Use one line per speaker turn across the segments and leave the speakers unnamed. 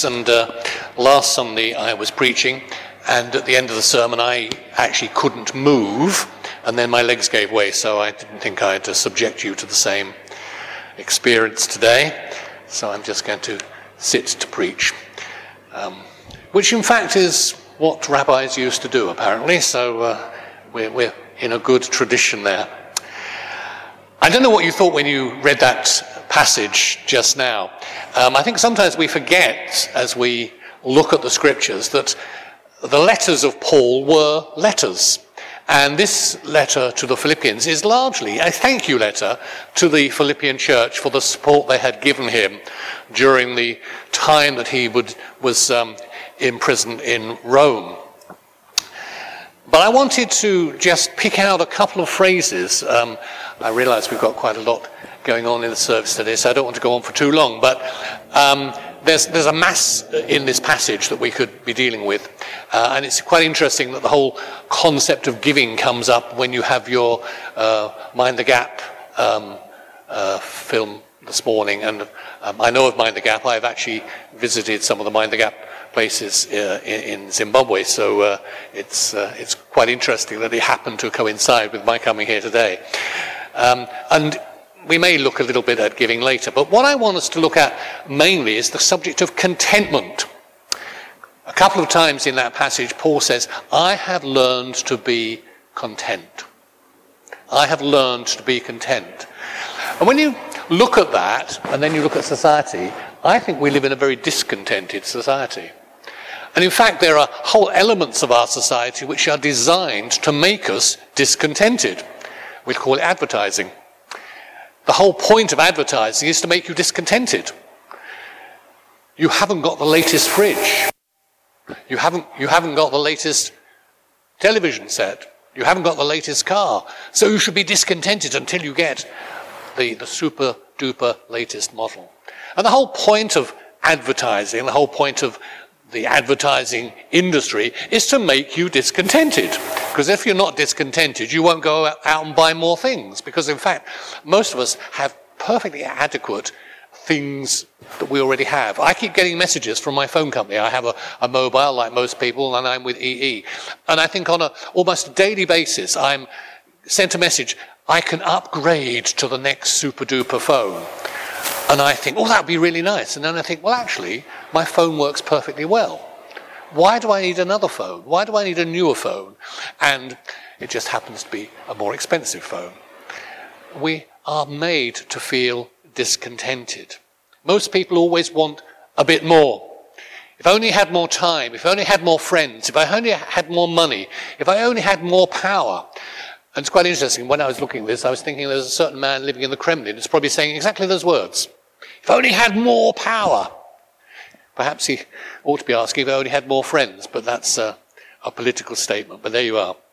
thanks. And last Sunday I was preaching, and at the end of the sermon I actually couldn't move, and then my legs gave way, so I didn't think I'd subject you to the same experience today. So I'm just going to sit to preach, which in fact is what rabbis used to do, apparently, so we're in a good tradition there. I don't know what you thought when you read that passage just now. I think sometimes we forget, as we look at the scriptures, that the letters of Paul were letters. And this letter to the Philippians is largely a thank you letter to the Philippian church for the support they had given him during the time that he was imprisoned in Rome. But I wanted to just pick out a couple of phrases. I realise we've got quite a lot going on in the service today, so I don't want to go on for too long. But there's a mass in this passage that we could be dealing with. And it's quite interesting that the whole concept of giving comes up when you have your Mind the Gap film this morning. And I know of Mind the Gap. I've actually visited some of the Mind the Gap places in Zimbabwe, so it's quite interesting that it happened to coincide with my coming here today. And we may look a little bit at giving later, but what I want us to look at mainly is the subject of contentment. A couple of times in that passage, Paul says, I have learned to be content. I have learned to be content. And when you look at that, and then you look at society, I think we live in a very discontented society. And in fact, there are whole elements of our society which are designed to make us discontented. We call it advertising. The whole point of advertising is to make you discontented. You haven't got the latest fridge. You haven't got the latest television set. You haven't got the latest car. So you should be discontented until you get the super duper latest model. And the whole point of advertising, the whole point of the advertising industry is to make you discontented. Because if you're not discontented, you won't go out and buy more things. Because in fact, most of us have perfectly adequate things that we already have. I keep getting messages from my phone company. I have a mobile like most people, and I'm with EE. And I think on almost a daily basis, I'm sent a message, I can upgrade to the next super duper phone. And I think, oh, that would be really nice. And then I think, well, actually, my phone works perfectly well. Why do I need another phone? Why do I need a newer phone? And it just happens to be a more expensive phone. We are made to feel discontented. Most people always want a bit more. If I only had more time, if I only had more friends, if I only had more money, if I only had more power. And it's quite interesting, when I was looking at this, I was thinking there's a certain man living in the Kremlin who's probably saying exactly those words. If I only had more power. Perhaps he ought to be asking if I only had more friends, but that's a political statement. But there you are.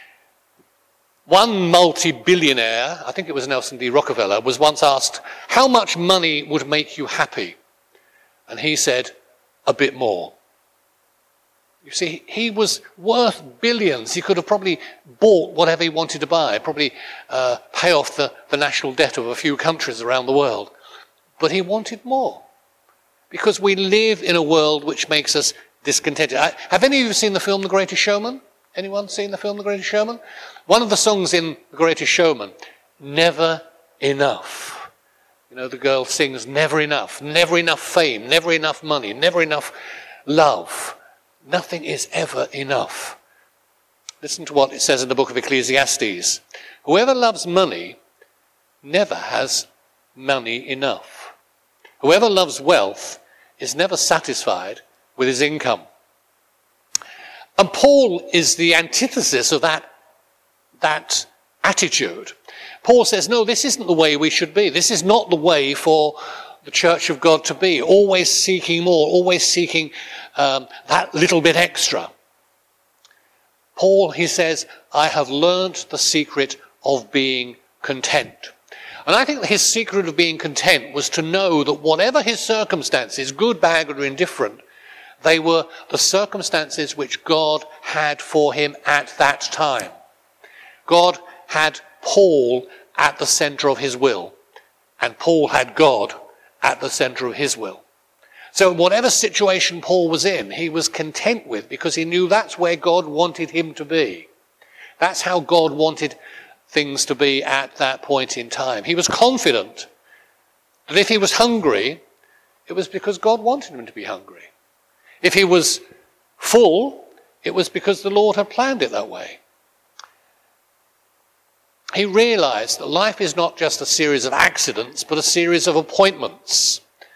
One multi-billionaire, I think it was Nelson D. Rockefeller, was once asked, how much money would make you happy? And he said, a bit more. You see, he was worth billions. He could have probably bought whatever he wanted to buy, probably pay off the national debt of a few countries around the world. But he wanted more. Because we live in a world which makes us discontented. Have any of you seen the film The Greatest Showman? Anyone seen the film The Greatest Showman? One of the songs in The Greatest Showman, Never Enough. You know, the girl sings, never enough fame, never enough money, never enough love. Nothing is ever enough. Listen to what it says in the book of Ecclesiastes. Whoever loves money never has money enough. Whoever loves wealth is never satisfied with his income. And Paul is the antithesis of that attitude. Paul says, no, this isn't the way we should be. This is not the way for the church of God to be. Always seeking more, always seeking that little bit extra. Paul, he says, I have learned the secret of being content. And I think that his secret of being content was to know that whatever his circumstances, good, bad, or indifferent, they were the circumstances which God had for him at that time. God had Paul at the center of his will, and Paul had God at the center of his will. So whatever situation Paul was in, he was content with because he knew that's where God wanted him to be. That's how God wanted things to be at that point in time. He was confident that if he was hungry, it was because God wanted him to be hungry. If he was full, it was because the Lord had planned it that way. He realized that life is not just a series of accidents, but a series of appointments.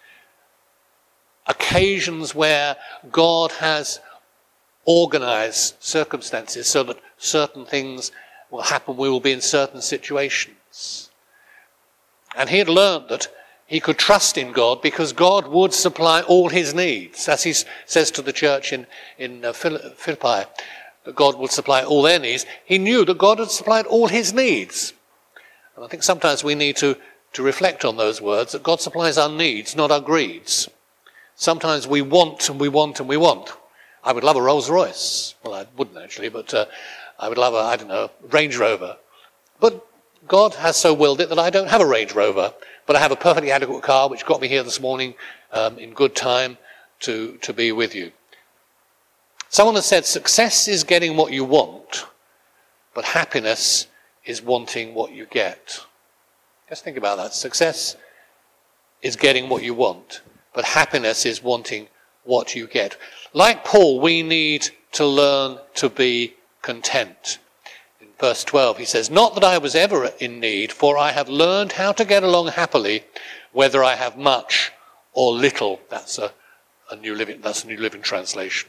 Occasions where God has organized circumstances so that certain things will happen, we will be in certain situations. And he had learned that he could trust in God because God would supply all his needs. As he says to the church in Philippi, that God would supply all their needs. He knew that God had supplied all his needs. And I think sometimes we need to reflect on those words, that God supplies our needs, not our greeds. Sometimes we want and we want and we want. I would love a Rolls Royce. Well, I wouldn't actually, but I would love a Range Rover. But God has so willed it that I don't have a Range Rover, but I have a perfectly adequate car which got me here this morning in good time to be with you. Someone has said, success is getting what you want, but happiness is wanting what you get. Just think about that. Success is getting what you want, but happiness is wanting what you get. Like Paul, we need to learn to be content. In verse 12, he says, not that I was ever in need, for I have learned how to get along happily, whether I have much or little. That's a New Living Translation.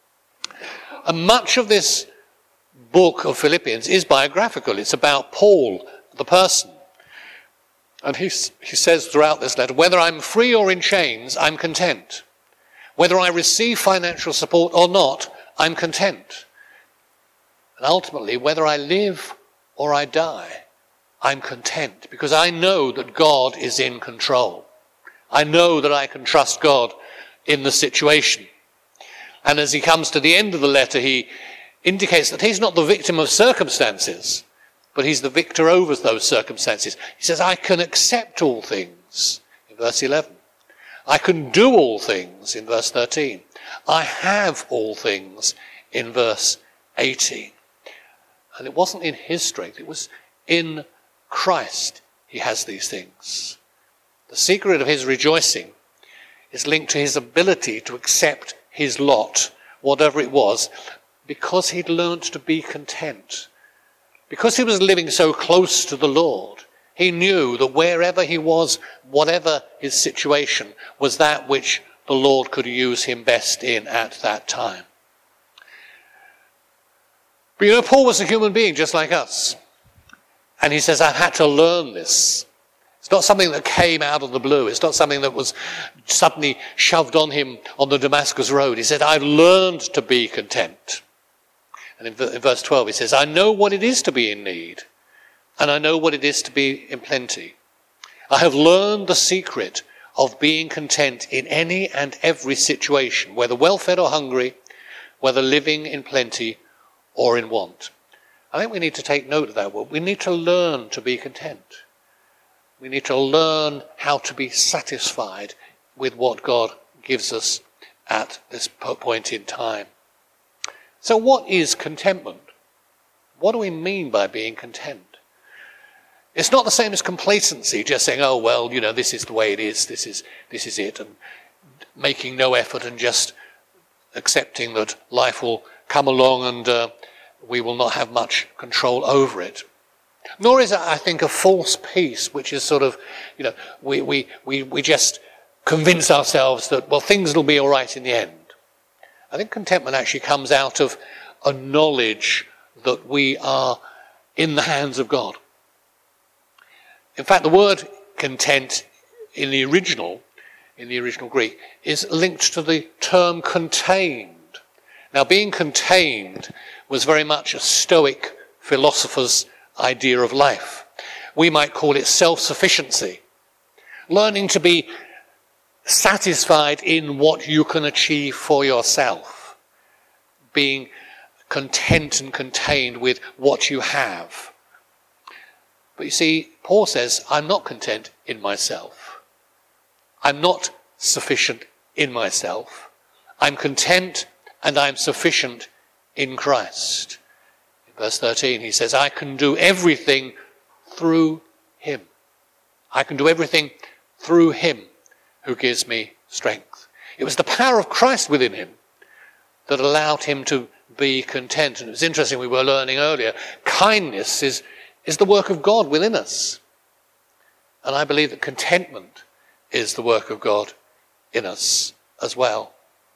And much of this book of Philippians is biographical. It's about Paul, the person. And he says throughout this letter, whether I'm free or in chains, I'm content. Whether I receive financial support or not, I'm content. And ultimately, whether I live or I die, I'm content because I know that God is in control. I know that I can trust God in the situation. And as he comes to the end of the letter, he indicates that he's not the victim of circumstances, but he's the victor over those circumstances. He says, I can accept all things, in verse 11. I can do all things, in verse 13. I have all things, in verse 18. And it wasn't in his strength, it was in Christ he has these things. The secret of his rejoicing is linked to his ability to accept his lot, whatever it was, because he'd learnt to be content. Because he was living so close to the Lord, he knew that wherever he was, whatever his situation, was that which the Lord could use him best in at that time. But Paul was a human being just like us. And he says, I've had to learn this. It's not something that came out of the blue. It's not something that was suddenly shoved on him on the Damascus road. He said, I've learned to be content. And in verse 12 he says, I know what it is to be in need, and I know what it is to be in plenty. I have learned the secret of being content in any and every situation, whether well-fed or hungry, whether living in plenty or in want. I think we need to take note of that word. We need to learn to be content. We need to learn how to be satisfied with what God gives us at this point in time. So what is contentment? What do we mean by being content? It's not the same as complacency, just saying, oh, well, this is the way it is, this is it, and making no effort and just accepting that life will come along and we will not have much control over it. Nor is it, I think, a false peace, which is sort of, we just convince ourselves that, well, things will be all right in the end. I think contentment actually comes out of a knowledge that we are in the hands of God. In fact, the word content in the original Greek, is linked to the term contained. Now, being contained was very much a Stoic philosopher's idea of life. We might call it self-sufficiency. Learning to be satisfied in what you can achieve for yourself. Being content and contained with what you have. But you see, Paul says, I'm not content in myself. I'm not sufficient in myself. I'm content and I'm sufficient in Christ. In verse 13 he says, I can do everything through him. I can do everything through him who gives me strength. It was the power of Christ within him that allowed him to be content. And it was interesting, we were learning earlier, kindness is the work of God within us. And I believe that contentment is the work of God in us as well.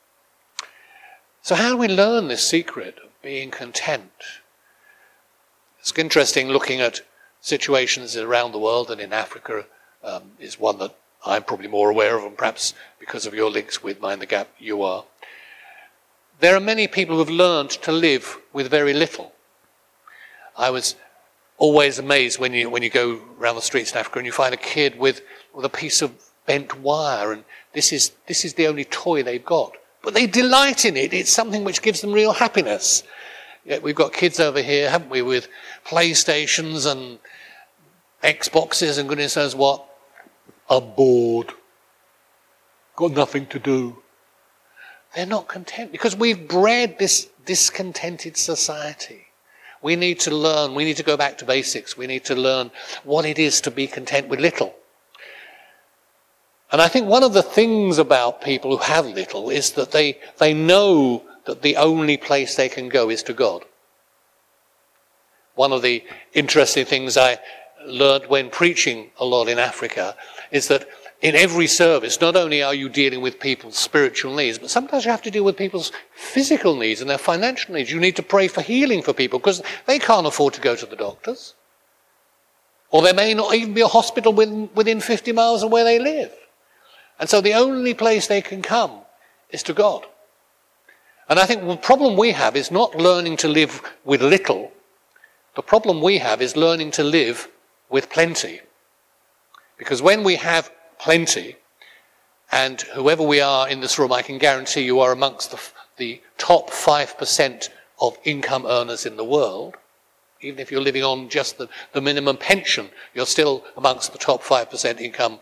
So how do we learn this secret of being content? It's interesting looking at situations around the world, and in Africa is one that I'm probably more aware of, and perhaps because of your links with Mind the Gap, you are. There are many people who have learned to live with very little. I was always amazed when you go around the streets in Africa and you find a kid with a piece of bent wire, and this is the only toy they've got. But they delight in it. It's something which gives them real happiness. Yet we've got kids over here, haven't we, with PlayStations and Xboxes and goodness knows what. I'm bored. Got nothing to do. They're not content because we've bred this discontented society. We need to learn. We need to go back to basics. We need to learn what it is to be content with little. And I think one of the things about people who have little is that they know that the only place they can go is to God. One of the interesting things I learned when preaching a lot in Africa is that in every service, not only are you dealing with people's spiritual needs, but sometimes you have to deal with people's physical needs and their financial needs. You need to pray for healing for people because they can't afford to go to the doctors. Or there may not even be a hospital within 50 miles of where they live. And so the only place they can come is to God. And I think the problem we have is not learning to live with little. The problem we have is learning to live with plenty. Because when we have plenty, and whoever we are in this room, I can guarantee you are amongst the top 5% of income earners in the world. Even if you're living on just the minimum pension, you're still amongst the top 5% income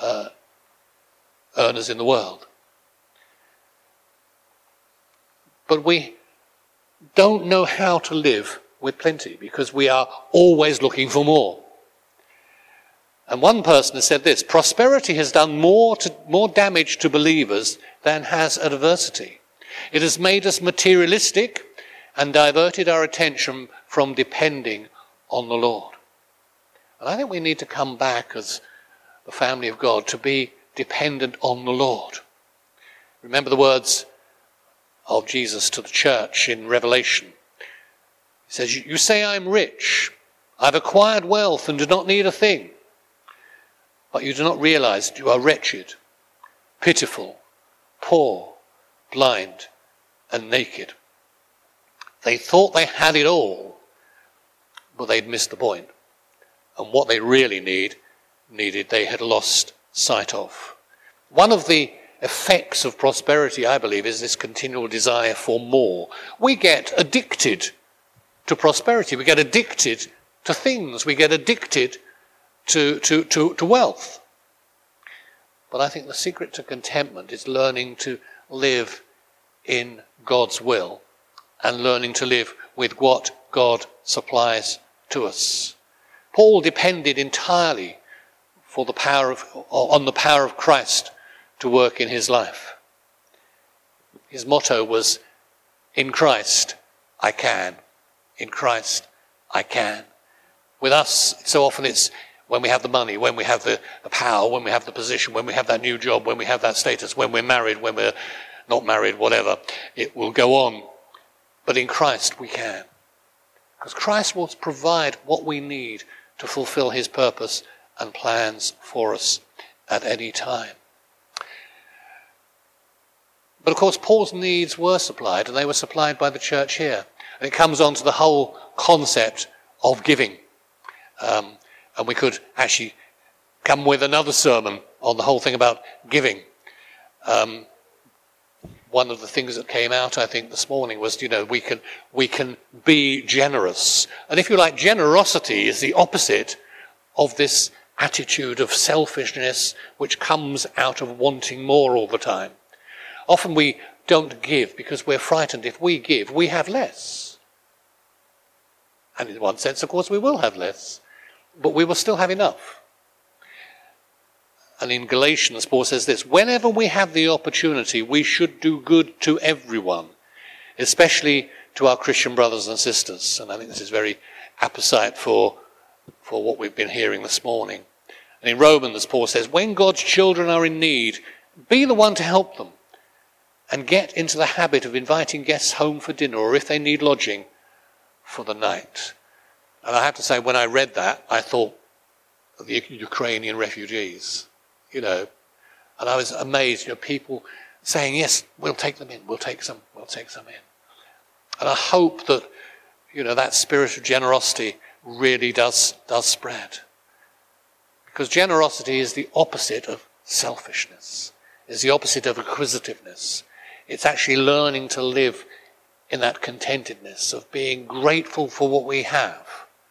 earners in the world. But we don't know how to live with plenty because we are always looking for more. And one person has said this: prosperity has done more damage to believers than has adversity. It has made us materialistic and diverted our attention from depending on the Lord. And I think we need to come back as the family of God to be dependent on the Lord. Remember the words of Jesus to the church in Revelation. He says, you say I'm rich, I've acquired wealth and do not need a thing. But you do not realize that you are wretched, pitiful, poor, blind, and naked. They thought they had it all, but they'd missed the point. And what they really needed, they had lost sight of. One of the effects of prosperity, I believe, is this continual desire for more. We get addicted to prosperity. We get addicted to things. We get addicted to wealth. But I think the secret to contentment is learning to live in God's will and learning to live with what God supplies to us. Paul depended entirely on the power of Christ to work in his life. His motto was, in Christ I can. In Christ I can. With us, so often it's when we have the money, when we have the power, when we have the position, when we have that new job, when we have that status, when we're married, when we're not married, whatever, it will go on. But in Christ we can. Because Christ will provide what we need to fulfill his purpose and plans for us at any time. But of course Paul's needs were supplied, and they were supplied by the church here. And it comes on to the whole concept of giving. And we could actually come with another sermon on the whole thing about giving. One of the things that came out, I think, this morning was, we can be generous. And if you like, generosity is the opposite of this attitude of selfishness which comes out of wanting more all the time. Often we don't give because we're frightened. If we give, we have less. And in one sense, of course, we will have less. But we will still have enough. And in Galatians, Paul says this: whenever we have the opportunity, we should do good to everyone, especially to our Christian brothers and sisters. And I think this is very apposite for what we've been hearing this morning. And in Romans, Paul says, when God's children are in need, be the one to help them and get into the habit of inviting guests home for dinner, or if they need lodging, for the night. And I have to say, when I read that, I thought of the Ukrainian refugees, and I was amazed, people saying, yes, we'll take them in, we'll take some in. And I hope that, that spirit of generosity really does spread. Because generosity is the opposite of selfishness, is the opposite of acquisitiveness. It's actually learning to live in that contentedness of being grateful for what we have,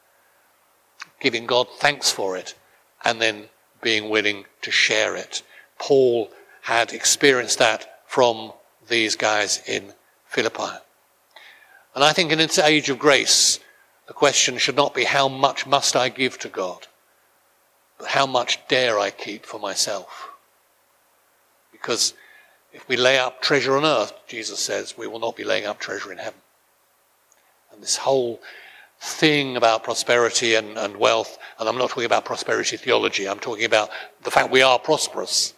giving God thanks for it, and then being willing to share it. Paul had experienced that from these guys in Philippi. And I think in this age of grace, the question should not be how much must I give to God, but how much dare I keep for myself? Because if we lay up treasure on earth, Jesus says, we will not be laying up treasure in heaven. And this whole thing about prosperity and wealth, and I'm not talking about prosperity theology, I'm talking about the fact we are prosperous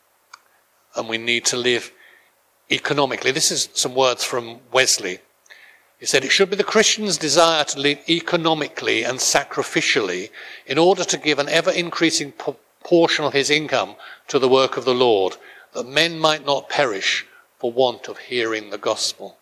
and we need to live economically. This is some words from Wesley. He said, it should be the Christian's desire to live economically and sacrificially in order to give an ever-increasing portion of his income to the work of the Lord, that men might not perish for want of hearing the gospel.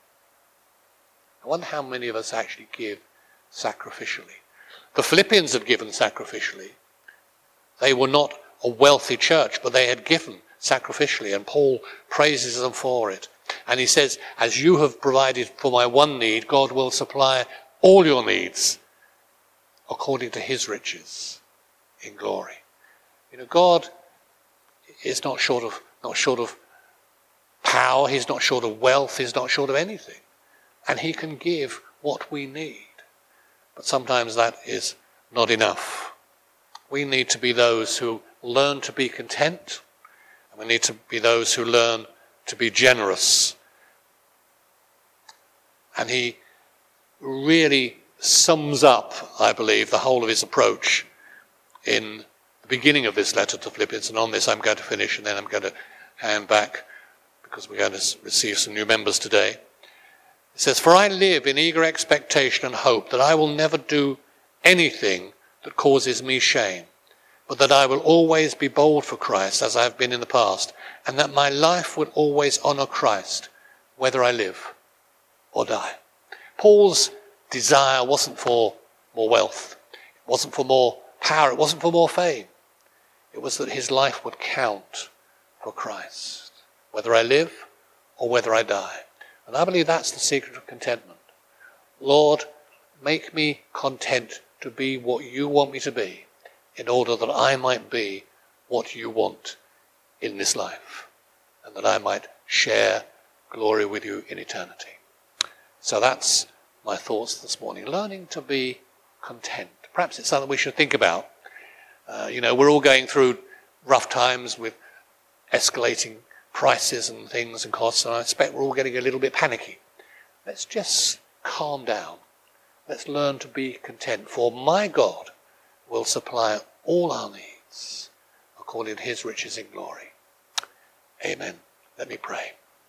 I wonder how many of us actually give sacrificially. The Philippians had given sacrificially. They were not a wealthy church, but they had given sacrificially, and Paul praises them for it. And he says, as you have provided for my one need, God will supply all your needs according to his riches in glory. God is not short of power, he's not short of wealth, he's not short of anything. And he can give what we need. But sometimes that is not enough. We need to be those who learn to be content, and we need to be those who learn to be generous. And he really sums up, I believe, the whole of his approach in the beginning of this letter to Philippians. And on this I'm going to finish, and then I'm going to hand back, because we're going to receive some new members today. It says, for I live in eager expectation and hope that I will never do anything that causes me shame, but that I will always be bold for Christ as I have been in the past, and that my life will always honor Christ, whether I live or die. Paul's desire wasn't for more wealth. It wasn't for more power. It wasn't for more fame. It was that his life would count for Christ, whether I live or whether I die. And I believe that's the secret of contentment. Lord, make me content to be what you want me to be, in order that I might be what you want in this life, and that I might share glory with you in eternity. So that's my thoughts this morning. Learning to be content. Perhaps it's something we should think about. We're all going through rough times with escalating prices and things and costs, and I expect we're all getting a little bit panicky. Let's just calm down. Let's learn to be content, for my God will supply all our needs according to his riches in glory. Amen. Let me pray.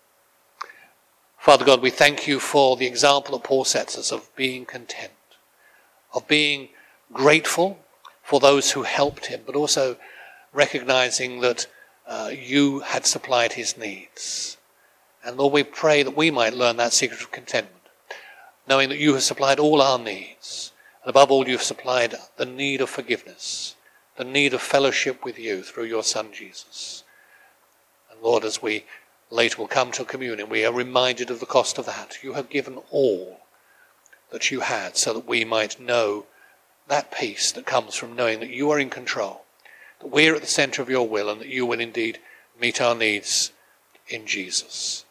Father God, we thank you for the example that Paul sets us of being content, of being grateful for those who helped him, but also recognizing that you had supplied his needs. And Lord, we pray that we might learn that secret of contentment, knowing that you have supplied all our needs. And above all, you've supplied the need of forgiveness, the need of fellowship with you through your Son, Jesus. And Lord, as we later will come to communion, we are reminded of the cost of that. You have given all that you had so that we might know that peace that comes from knowing that you are in control, that we're at the center of your will, and that you will indeed meet our needs in Jesus.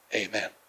Amen.